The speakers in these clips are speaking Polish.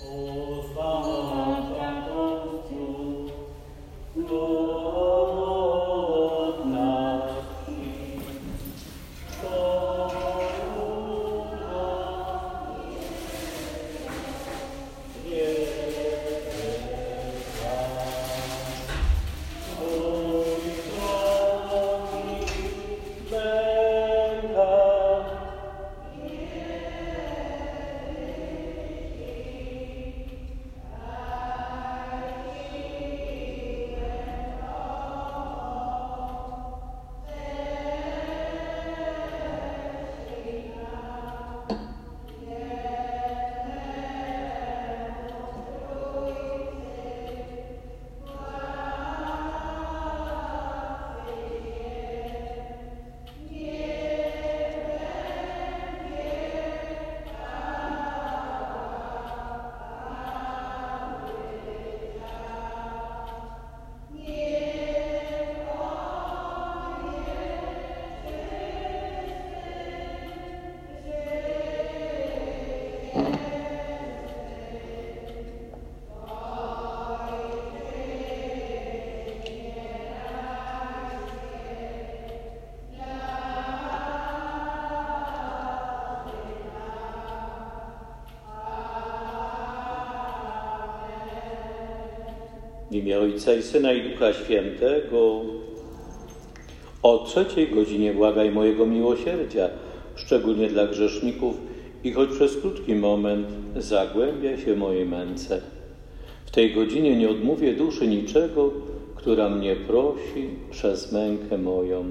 W imię Ojca i Syna i Ducha Świętego. O 3:00 błagaj mojego miłosierdzia, szczególnie dla grzeszników, i choć przez krótki moment zagłębia się mojej męce. W tej godzinie nie odmówię duszy niczego, która mnie prosi przez mękę moją.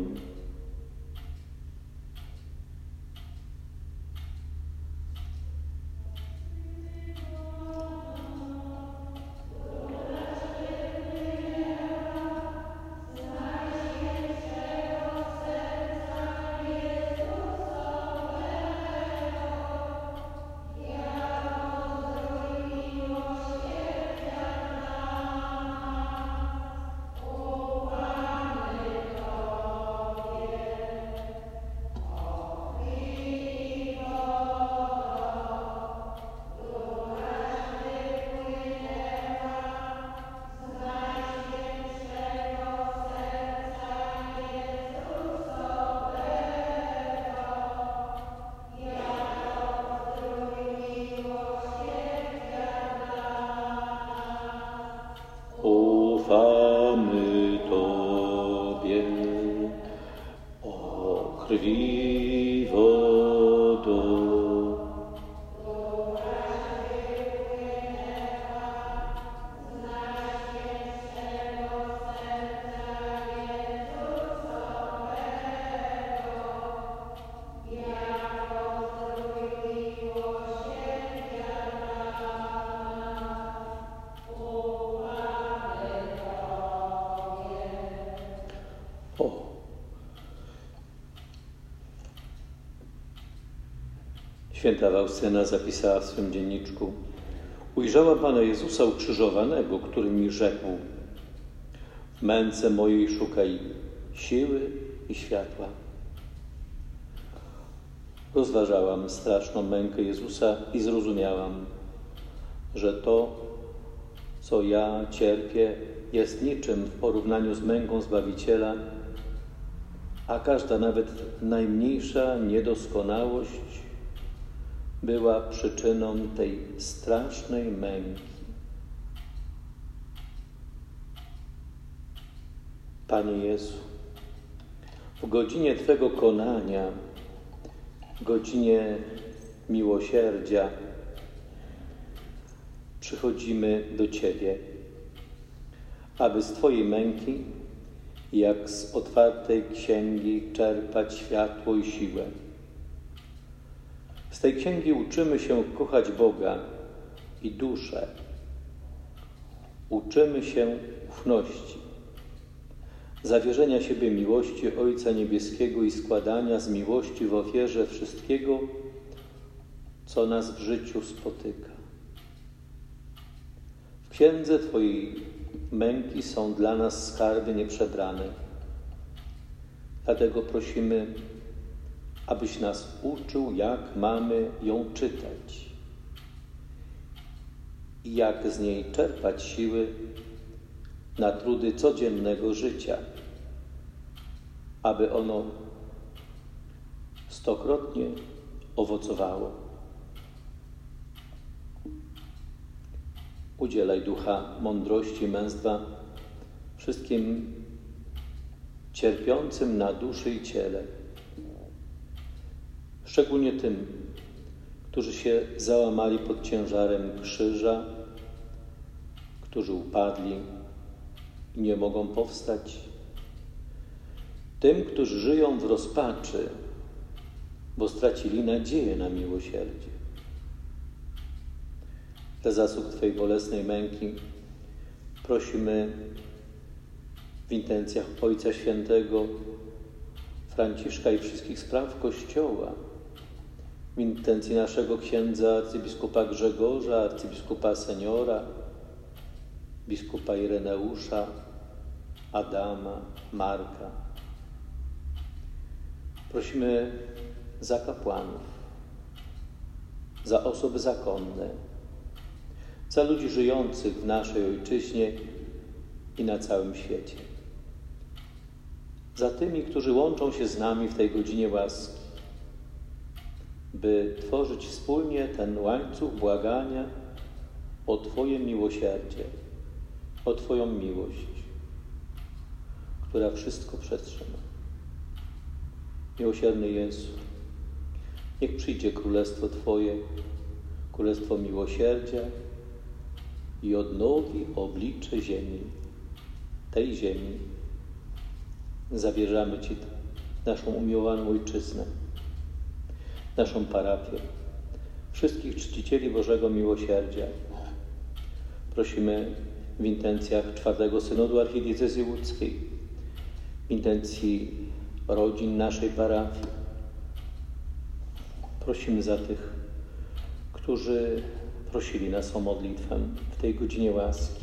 Ufamy Tobie, o krwi wodo. Święta Faustyna zapisała w swym dzienniczku: ujrzałam Pana Jezusa ukrzyżowanego, który mi rzekł: w męce mojej szukaj siły i światła. Rozważałam straszną mękę Jezusa i zrozumiałam, że to, co ja cierpię, jest niczym w porównaniu z męką Zbawiciela, a każda, nawet najmniejsza niedoskonałość była przyczyną tej strasznej męki. Panie Jezu, w godzinie Twego konania, godzinie miłosierdzia, przychodzimy do Ciebie, aby z Twojej męki, jak z otwartej księgi, czerpać światło i siłę. Z tej księgi uczymy się kochać Boga i duszę. Uczymy się ufności, zawierzenia siebie miłości Ojca Niebieskiego i składania z miłości w ofierze wszystkiego, co nas w życiu spotyka. W księdze Twojej męki są dla nas skarby nieprzebrane. Dlatego prosimy, abyś nas uczył, jak mamy ją czytać i jak z niej czerpać siły na trudy codziennego życia, aby ono stokrotnie owocowało. Udzielaj ducha mądrości i męstwa wszystkim cierpiącym na duszy i ciele, szczególnie tym, którzy się załamali pod ciężarem krzyża, którzy upadli i nie mogą powstać, tym, którzy żyją w rozpaczy, bo stracili nadzieję na miłosierdzie. Dla zasług Twojej bolesnej męki prosimy w intencjach Ojca Świętego Franciszka i wszystkich spraw Kościoła, w intencji naszego księdza arcybiskupa Grzegorza, arcybiskupa Seniora, biskupa Ireneusza, Adama, Marka. Prosimy za kapłanów, za osoby zakonne, za ludzi żyjących w naszej Ojczyźnie i na całym świecie. Za tymi, którzy łączą się z nami w tej godzinie łaski, by tworzyć wspólnie ten łańcuch błagania o Twoje miłosierdzie, o Twoją miłość, która wszystko przetrzyma. Miłosierny Jezu, niech przyjdzie królestwo Twoje, królestwo miłosierdzia i odnowi oblicze ziemi, tej ziemi. Zawierzamy Ci naszą umiłowaną Ojczyznę, naszą parafię, wszystkich czcicieli Bożego Miłosierdzia. Prosimy w intencjach czwartego synodu archidiecezji łódzkiej, w intencji rodzin naszej parafii. Prosimy za tych, którzy prosili nas o modlitwę w tej godzinie łaski.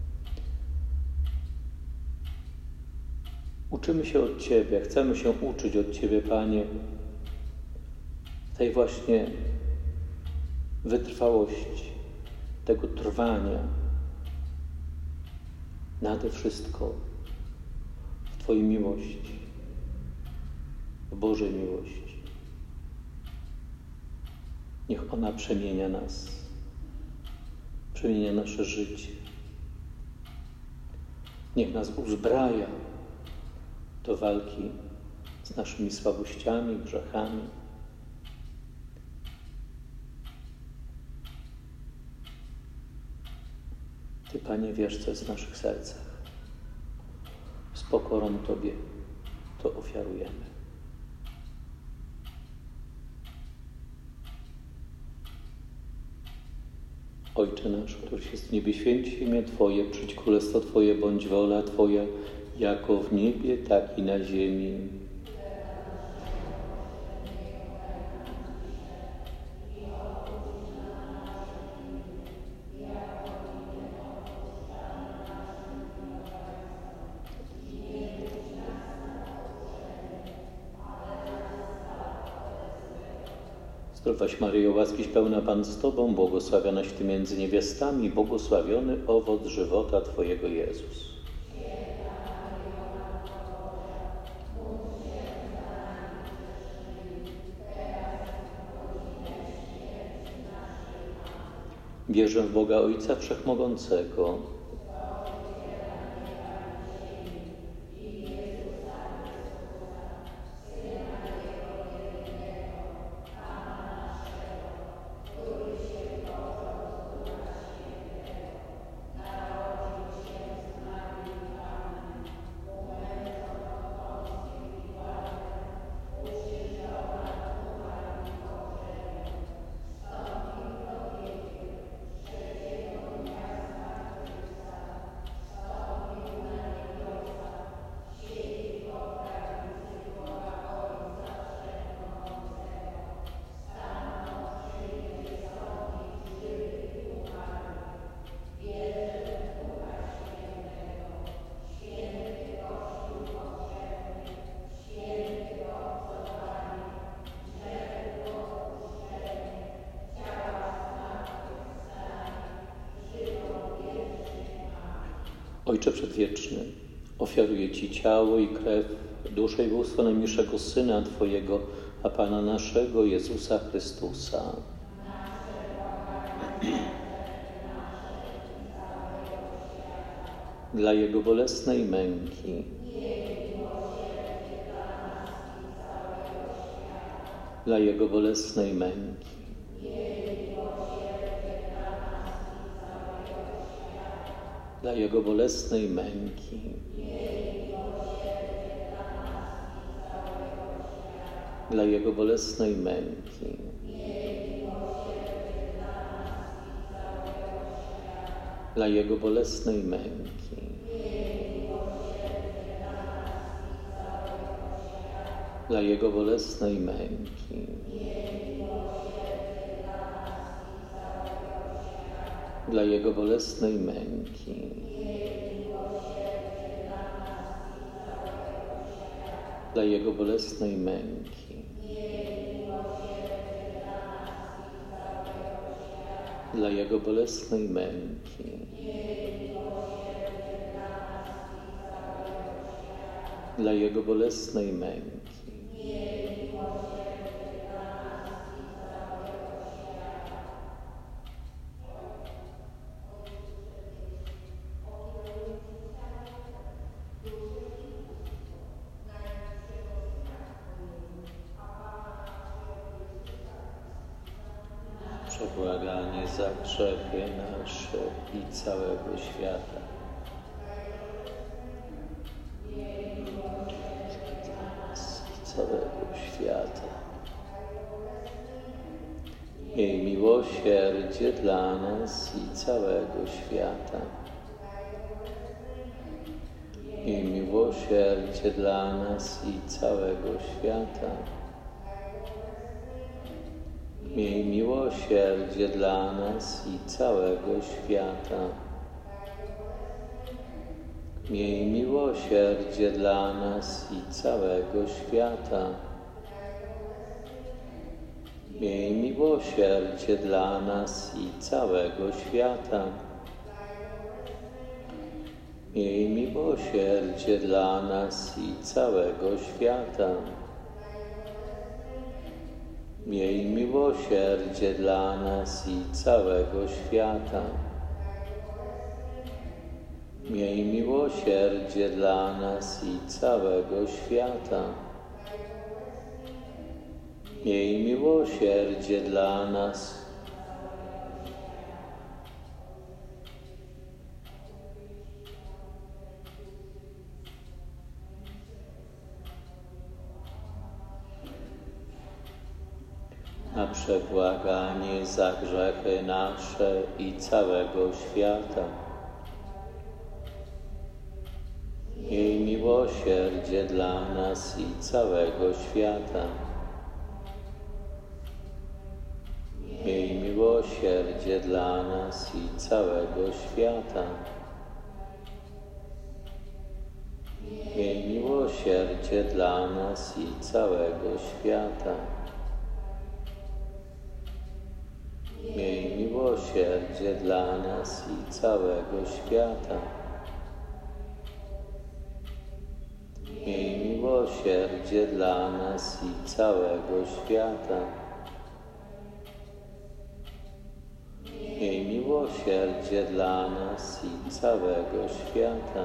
Uczymy się od Ciebie, chcemy się uczyć od Ciebie, Panie, tej właśnie wytrwałości, tego trwania, nade wszystko w Twojej miłości, w Bożej miłości. Niech ona przemienia nas, przemienia nasze życie. Niech nas uzbraja do walki z naszymi słabościami, grzechami. Ty, Panie, wiesz, co jest w naszych sercach. Z pokorą Tobie to ofiarujemy. Ojcze nasz, któryś jest w niebie, święć się imię Twoje, przyjdź królestwo Twoje, bądź wola Twoja, jako w niebie, tak i na ziemi. Zdrowaś Maryjo, łaskiś pełna Pan z Tobą, błogosławionaś Ty między niewiastami, błogosławiony owoc żywota Twojego Jezus. Wierzę w Boga Ojca Wszechmogącego, Ojcze Przedwieczny, ofiaruję Ci ciało i krew, duszę i bóstwo najmilszego Syna Twojego, a Pana naszego Jezusa Chrystusa. Dla Jego bolesnej męki, dla Jego bolesnej męki, dla Jego bolesnej męki, dla Jego bolesnej męki, dla Jego bolesnej męki, dla Jego bolesnej męki, dla Jego bolesnej męki, dla Jego bolesnej męki, dla Jego bolesnej męki, dla Jego bolesnej męki, przebłaganie za grzechy nasze i całego świata. Całego świata. Miej miłosierdzie dla nas i całego świata. Miej miłosierdzie dla nas i całego świata. Miej miłosierdzie dla nas i całego świata. Miej miłosierdzie dla nas i całego świata. Miej miłosierdzie dla nas i całego świata. Miej miłosierdzie dla nas i całego świata. Miej miłosierdzie dla nas i całego świata. Miej miłosierdzie dla nas i całego świata. Miej miłosierdzie dla nas. Na przebłaganie za grzechy nasze i całego świata. Miej miłosierdzie dla nas i całego świata. Miej miłosierdzie dla nas i całego świata. Miej miłosierdzie dla nas i całego świata. Miej miłosierdzie dla nas i całego świata. Miej miłosierdzie dla nas i całego świata. Miej miłosierdzie dla nas i całego świata.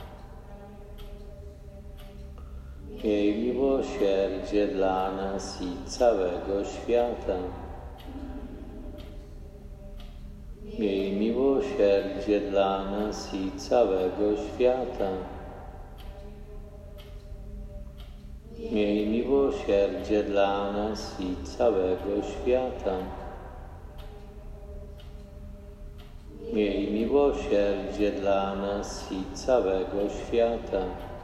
Miej miłosierdzie dla nas i całego świata. Miej miłosierdzie dla nas i całego świata. Miej miłosierdzie dla nas i całego świata. Miej miłosierdzie dla nas i całego świata.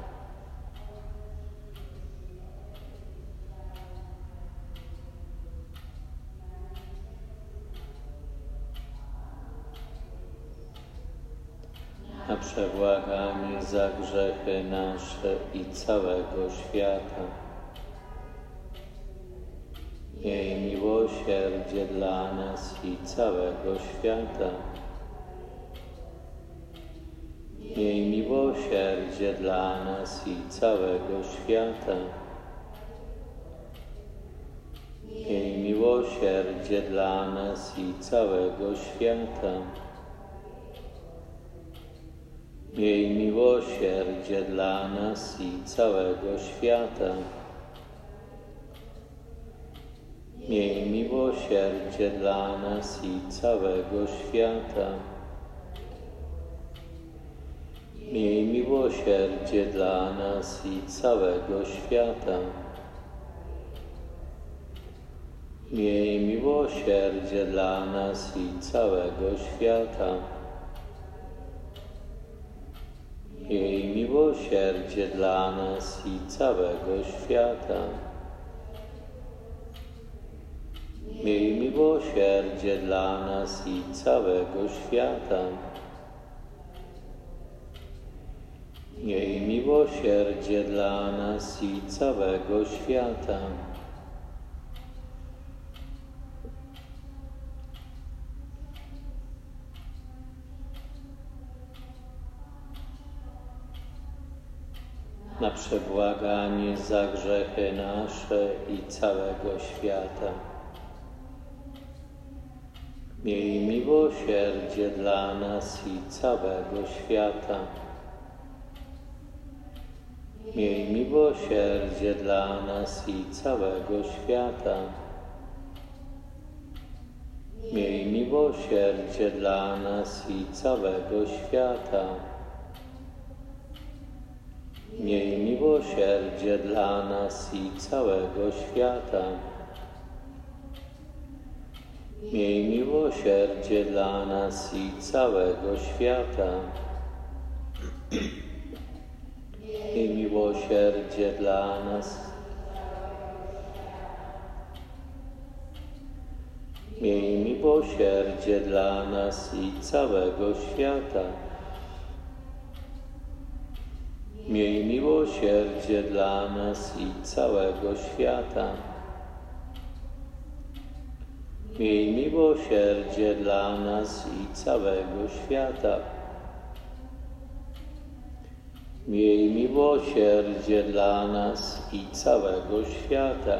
Na przebłaganie za grzechy nasze i całego świata. Miej miłosierdzie dla nas i całego świata. Miej miłosierdzie dla nas i całego świata. Miej miłosierdzie dla nas i całego świata. Miej miłosierdzie dla nas i całego świata. Miej miłosierdzie dla nas i całego świata. Miej miłosierdzie dla nas i całego świata. Miej miłosierdzie dla nas i całego świata. Miej miłosierdzie dla nas i całego świata. Miej miłosierdzie dla nas i całego świata. Miej miłosierdzie dla nas i całego świata. Na przebłaganie za grzechy nasze i całego świata. Miej miłosierdzie dla nas i całego świata. Miej miłosierdzie dla nas i całego świata. Miej miłosierdzie dla nas i całego świata. Miej miłosierdzie dla nas i całego świata. Miej miłosierdzie dla nas i całego świata. Miej miłosierdzie dla nas. Miej miłosierdzie dla nas i całego świata. Miej miłosierdzie dla nas i całego świata. Miej miłosierdzie dla nas i całego świata. Miej miłosierdzie dla nas i całego świata.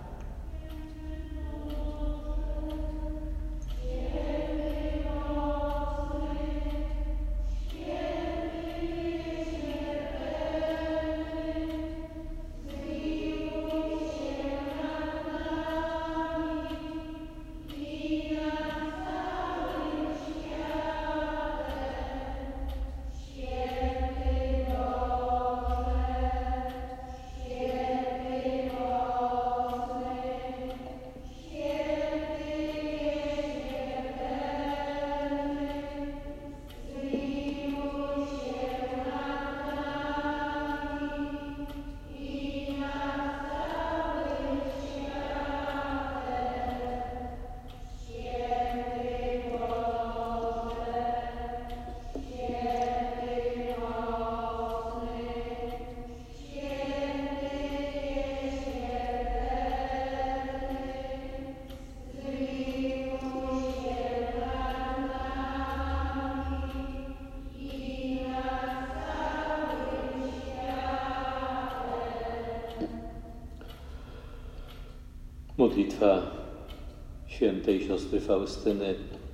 Modlitwa świętej siostry Faustyny.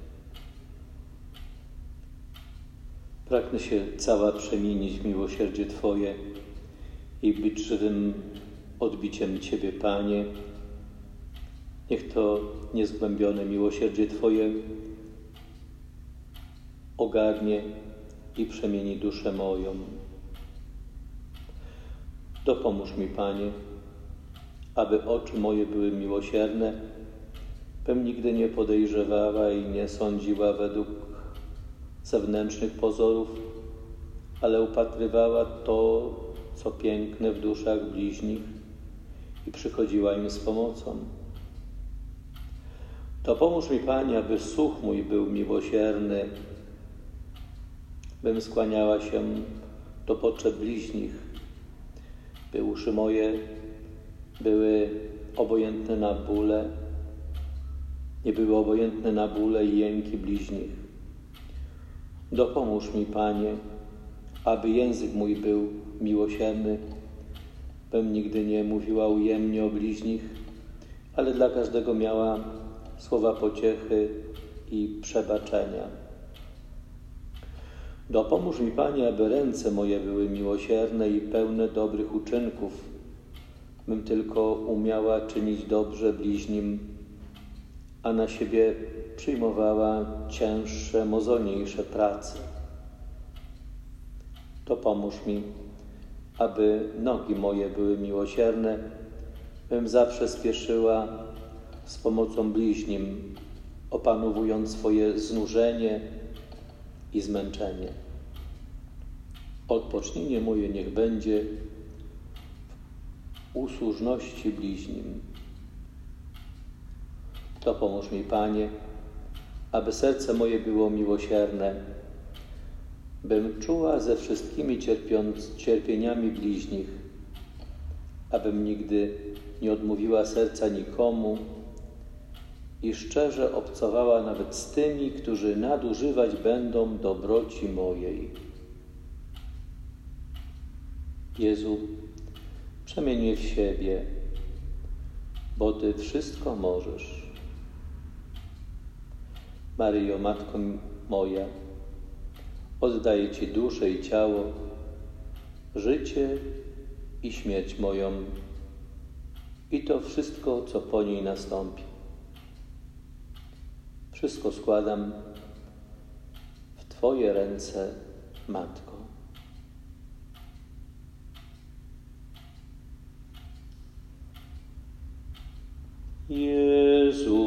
Pragnę się cała przemienić w miłosierdzie Twoje i być żywym odbiciem Ciebie, Panie. Niech to niezgłębione miłosierdzie Twoje ogarnie i przemieni duszę moją. Dopomóż mi, Panie, aby oczy moje były miłosierne, bym nigdy nie podejrzewała i nie sądziła według zewnętrznych pozorów, ale upatrywała to, co piękne w duszach bliźnich i przychodziła im z pomocą. Dopomóż mi, Panie, aby słuch mój był miłosierny, bym skłaniała się do potrzeb bliźnich, by uszy moje były obojętne na bóle, nie były obojętne na bóle i jęki bliźnich. Dopomóż mi, Panie, aby język mój był miłosierny, bym nigdy nie mówiła ujemnie o bliźnich, ale dla każdego miała słowa pociechy i przebaczenia. Dopomóż mi, Panie, aby ręce moje były miłosierne i pełne dobrych uczynków, bym tylko umiała czynić dobrze bliźnim, a na siebie przyjmowała cięższe, mozolniejsze prace. Dopomóż mi, aby nogi moje były miłosierne, bym zawsze spieszyła z pomocą bliźnim, opanowując swoje znużenie i zmęczenie. Odpocznienie moje niech będzie w usłużności bliźnim. Dopomóż mi, Panie, aby serce moje było miłosierne, bym czuła ze wszystkimi cierpieniami bliźnich, abym nigdy nie odmówiła serca nikomu i szczerze obcowała nawet z tymi, którzy nadużywać będą dobroci mojej. Jezu, przemień mnie w siebie, bo Ty wszystko możesz. Maryjo, Matko moja, oddaję Ci duszę i ciało, życie i śmierć moją i to wszystko, co po niej nastąpi. Wszystko składam w Twoje ręce, Matko. Jezu,